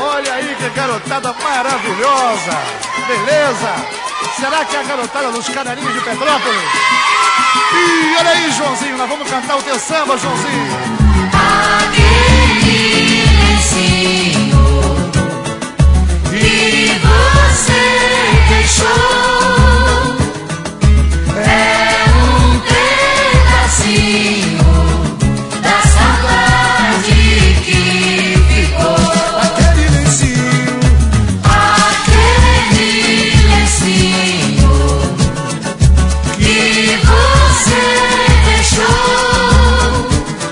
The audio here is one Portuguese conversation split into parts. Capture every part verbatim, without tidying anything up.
Olha aí que garotada maravilhosa. Beleza? Será que é a garotada dos Canarinhos de Petrópolis? Ih, olha aí, Joãozinho, nós vamos cantar o teu samba, Joãozinho. Aquele lencinho que você deixou é um pedacinho da saudade que ficou. Aquele lencinho, aquele lencinho que você deixou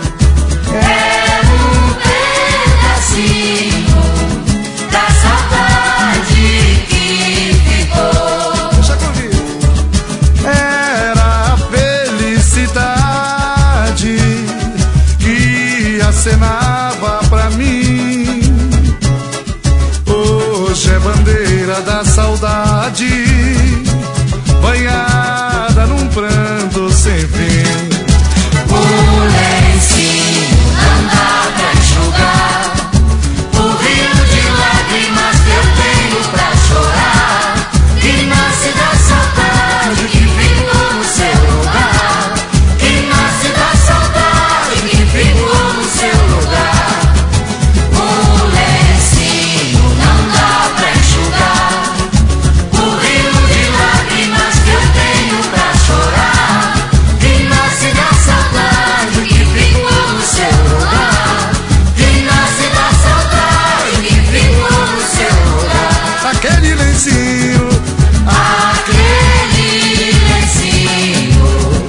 é um pedacinho da saudade que ficou. deixa comigo. Era a felicidade que acenava pra mim. Hoje é bandeira da saudade, banhada num pranto sem fim. O lencinho não dá pra enxugar o rio de lágrimas que eu tenho pra chorar, que nasce da saudade que ficou no seu lugar, que nasce da saudade que ficou no seu lugar. O lencinho não dá pra enxugar o rio de lágrimas que eu tenho pra chorar, que nasce da saudade que ficou no seu lugar, que nasce da saudade que ficou no seu lugar. Aquele lencinho, Aquele lencinho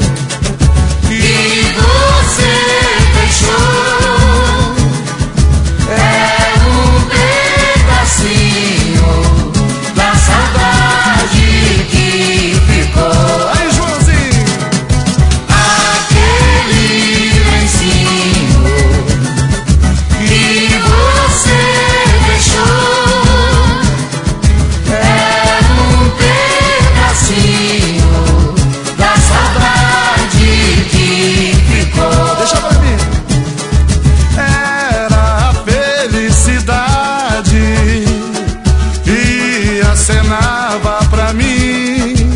que você deixou é um pedacinho da saudade que ficou. aí, Joãozinho. Aquele lencinho que você deixou é um pedacinho da saudade que ficou. Deixa pra mim. Era a felicidade que acenava pra mim.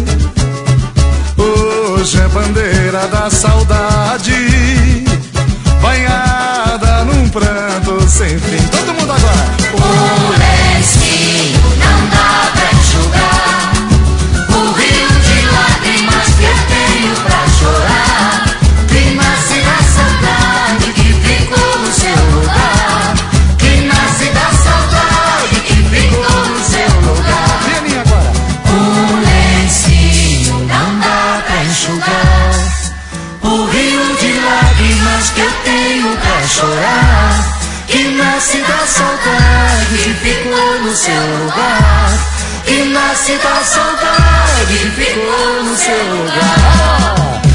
Hoje é bandeira da saudade, banhada num pranto sem fim. Todo mundo agora. O lencinho não dá pra enxugar o rio de lágrimas que eu tenho pra chorar, que nasce da saudade que ficou no seu lugar, que nasce da saudade que ficou no seu lugar. Vem a minha agora. O lencinho não dá pra enxugar o rio de lágrimas que eu tenho pra chorar, que nasce da saudade que ficou no seu lugar, que nasce da saudade que ficou no seu lugar.